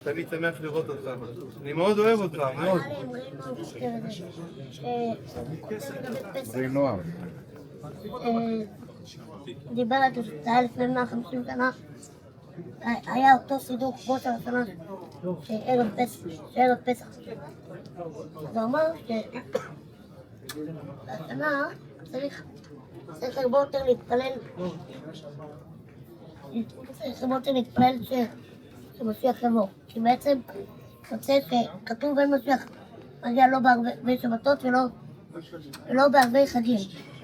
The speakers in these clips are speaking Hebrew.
תמיד שמח לראות אותך. אני מאוד אוהב אותך, מאוד. זה נוער. דיבר על זה, זה היה לפני 150 שנה. היה אותו סידור כמו של השנה, שערב פסח. אז הוא אמר שהשנה צריך הרבה יותר להתפלל. צריך הרבה יותר להתפלל שמשיח יבוא. כי בעצם יוצא שכתוב אין משיח מגיע לא בהרבה שבתות ולא בהרבה חגים.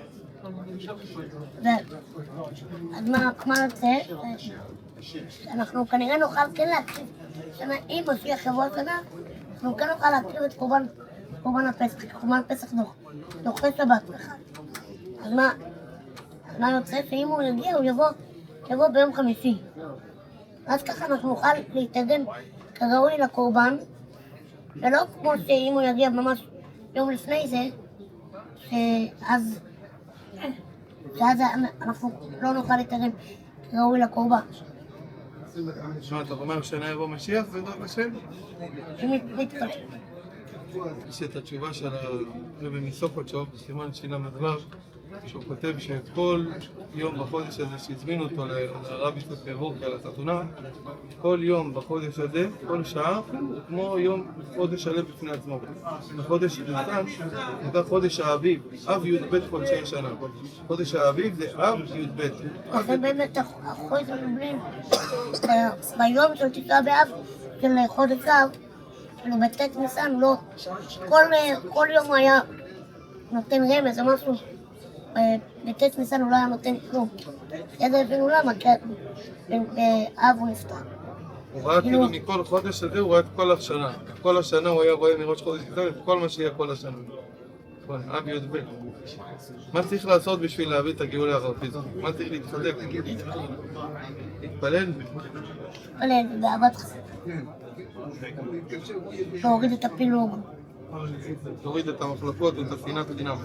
אז מה יוצא? אנחנו כנראה נוכל כן להקריב, אם משיח יבוא השנה, אנחנו כן נוכל להקריב את קורבן הפסח, כי קורבן פסח דוחה שבת אחד. אז מה יוצא? שאם הוא יגיע, הוא יבוא ביום חמישי. אז ככה אנחנו נוכל להתארגן כראוי לקורבן, ולא כמו שאם הוא יגיע ממש יום לפני זה, שאז אנחנו לא נוכל להתארגן כראוי לקורבן. שמע, אתה אומר שנה יבוא משיח בעזרת השם? מתפלל. יש את התשובה של הרבי מסוקוצ'וב, סימן של"ו, שהוא כותב שכל יום בחודש הזה שהזמינו אותו לרבי יצחק וורקה לחתונה, כל יום בחודש הזה, כל שעה, הוא כמו יום חודש שלם בפני עצמו. בחודש ניסן נקרא חודש האביב, אב י"ב חודשי שנה. חודש האביב זה אב י"ב. זה באמת החודש המבלים. ביום של תשעה באב של חודש אב, בט' ניסן, כל יום היה נותן רמז או משהו. בט' ניסן הוא לא היה נותן כלום. ידע הבינו למה, כי באב הוא נפטר. הוא ראה כאילו מכל חודש הזה, הוא ראה את כל השנה. כל השנה הוא היה רואה מראש חודש ניסן את כל מה שיהיה כל השנה. אב י"ב. מה צריך לעשות בשביל להביא את הגאולה הרבית? מה צריך להתחזק? להתפלל? להתפלל, באהבת חסד. להוריד את הפילוג. תוריד את המחלוקות ואת השנאת חינם.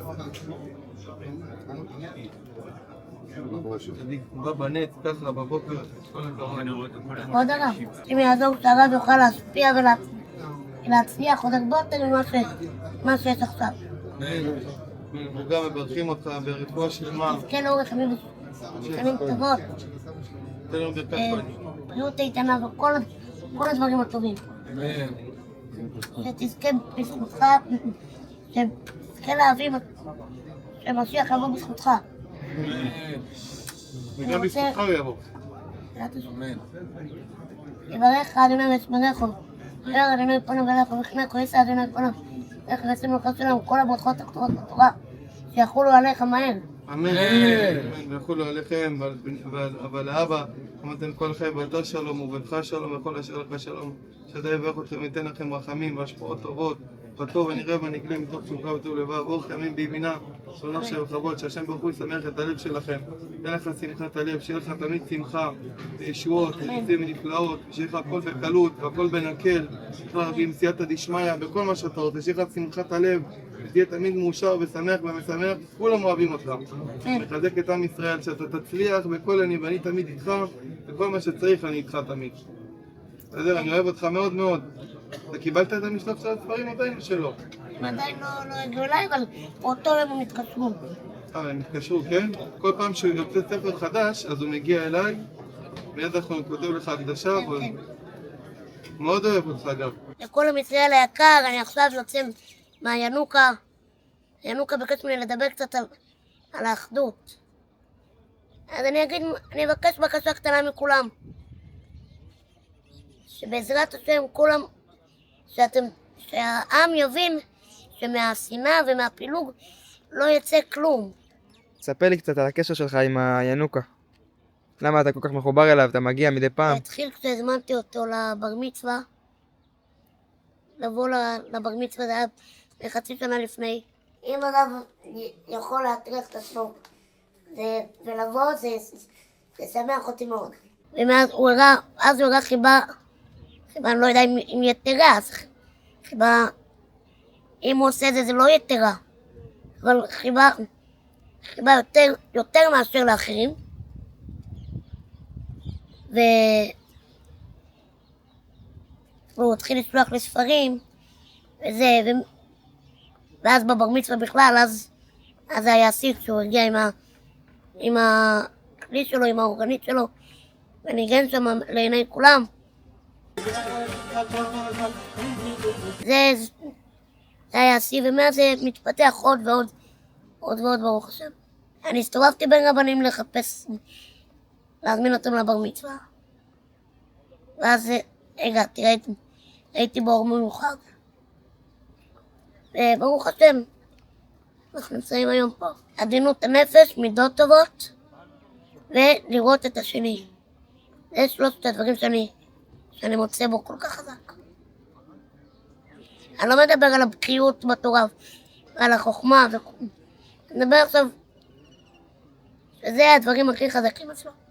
בא בנט, ככה בבוקר. עוד הרב, אם יעזור שהרב יוכל להשפיע ולהצליח עוד הרבה יותר ממה שיש עכשיו. וגם מברכים אותך ברפואה שלמה. כן, אורך ימים טובות. תן לנו ברכת פנים. בריאות איתנה וכל הדברים הטובים. שתזכה בזכותך, שתזכה להבין שמשיח יבוא בזכותך. וגם בזכותך הוא יבוא. יברך אדוני וישמרך, יאר אדוני פניו אליך וחנך וישא אדוני פניו איך ישים לך שלום כל הברכות הכתובות בתורה שיחולו עליך מהר. אמן. ויחולו עליכם, אבל האבא אמרתם כל חיים ואתה שלום ובנך שלום וכל אשר לך שלום, שאתה יברך אתכם ויתן לכם רחמים והשפעות טובות בטוב ונראה ונגלה מתוך שמחה וטוב לבב, אורך ימים בימינה, שונח של בכבוד, שהשם ברוך הוא ישמח את הלב שלכם, תן לך שמחת הלב, שיהיה לך תמיד שמחה וישועות וניסים ונפלאות, שיהיה לך הכל בקלות והכל בנקל, עם סייעתא דשמיא, בכל מה שאתה רוצה, שיהיה לך שמחת הלב, תהיה תמיד מאושר ושמח ומשמח, כולם אוהבים אותך. מחזק את עם ישראל, שאתה תצליח בכל אני ואני תמיד איתך, וכל מה שצריך אני איתך תמיד. בסדר, אני אוהב אותך מאוד מאוד. אתה קיבלת את המשלוח של הספרים עדיין או שלא? עדיין לא הגיעו אליי, אבל אותו יום הם התקשרו. הם התקשרו, כן? כל פעם שהוא יוצא ספר חדש, אז הוא מגיע אליי, מיד אנחנו כותב לך הקדשה, מאוד אוהב אותך גם. לכל עם ישראל היקר, אני עכשיו יוצא מהינוקה. ינוקה ביקש ממני לדבר קצת על האחדות. אז אני אבקש בקשה קטנה מכולם. שבעזרת השם כולם, שהעם יבין שמהשנאה ומהפילוג לא יצא כלום. ספר לי קצת על הקשר שלך עם הינוקה. למה אתה כל כך מחובר אליו? אתה מגיע מדי פעם? התחיל כשהזמנתי אותו לבר מצווה. לבוא לבר מצווה זה היה חצי שנה לפני. אם אדם יכול להטריח את עצמו ולבוא זה שמח אותי מאוד. ומאז הוא הראה חיבה, אני לא יודע אם יתרה, אז חיבה, אם הוא עושה את זה, זה לא יתרה, אבל חיבה יותר מאשר לאחרים. והוא התחיל לשלוח לי ספרים, וזה, ואז בבר מצווה בכלל, אז זה היה השיא כשהוא הגיע עם הכלי שלו, עם האורגנית שלו, וניגן שם לעיני כולם. זה היה השיא, ומאז זה מתפתח עוד ועוד ברוך השם. אני הסתובבתי בין רבנים לחפש, להזמין אותם לבר מצווה. ואז הגעתי, הייתי באור מיוחד. וברוך השם, אנחנו נמצאים היום פה. עדינות הנפש, מידות טובות, ולראות את השני. זה שלושת הדברים שאני מוצא בו כל כך חזק. אני לא מדבר על הבקיאות בתורה, ועל החוכמה, אני מדבר עכשיו שזה הדברים הכי חזקים אצלו.